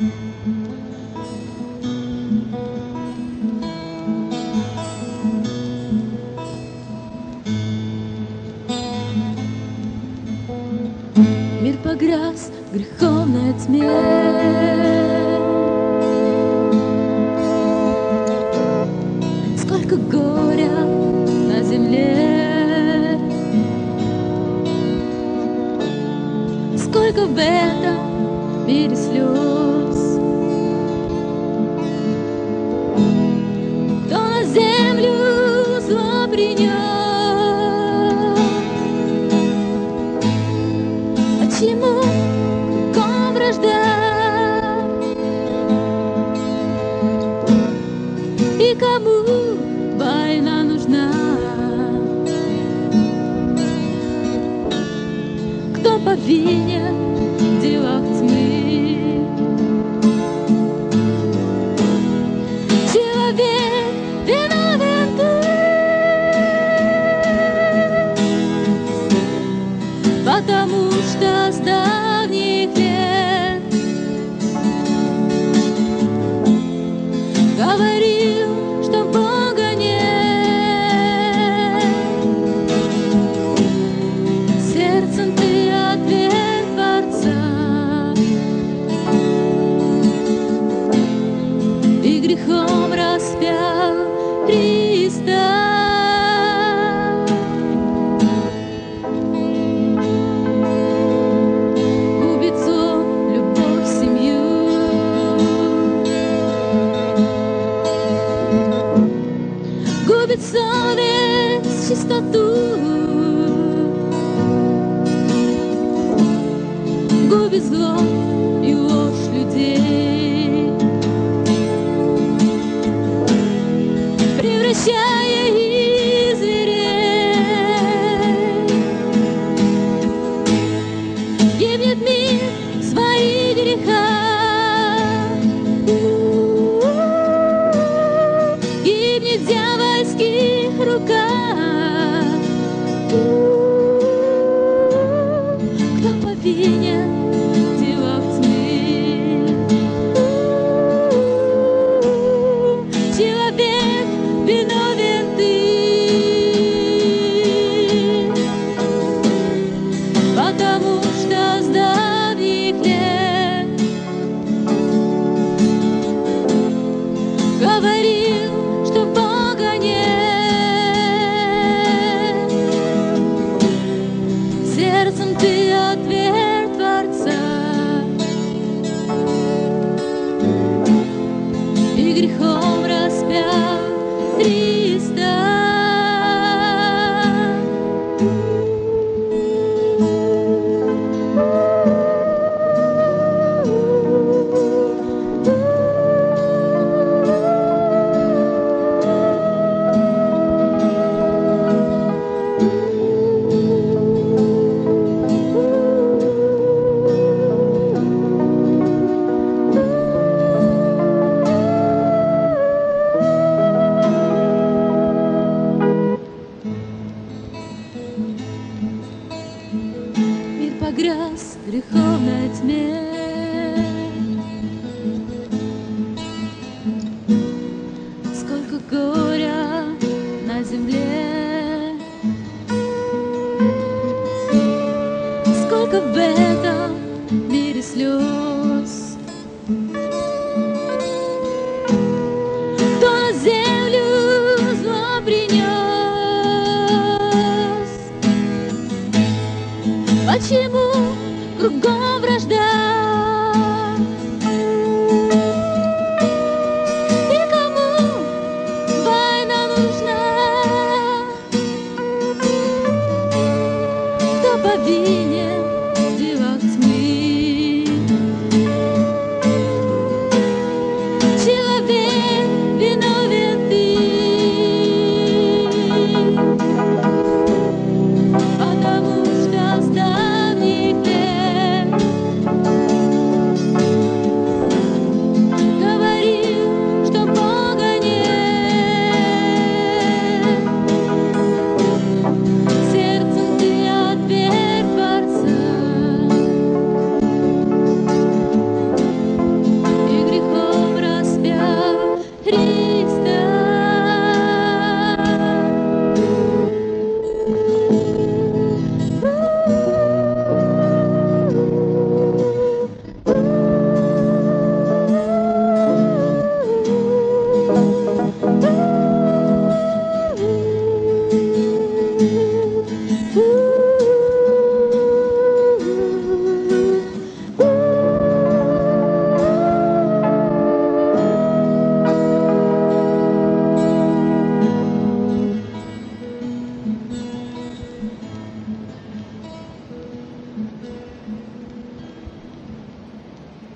Мир погряз в греховной тьме. Сколько горя на земле, сколько в этом мире слез. Кто на землю зло принес? Почему ком вражда? И кому война нужна? Кто повинен в делах тьмы? Человек виновен ты, потому что с давних лет говорил, что Бога нет. Сердцем ты отверг Творца и грехом распял Христа. Губит совесть, чистоту, губит зло и ложь людей, превращая из зверей. Гибнет мир в своих грехах, гибнет в дьявольских руках. Кто повинен в делах тьмы? Человек виновен ты, потому что с давних лет говорил, что Бога нет. Сердцем ты отверг Творца и грехом распял Христа. Мир погряз в греховной тьме. Сколько горя на земле, сколько в этом мире слез. Кто на землю зло принес? Почему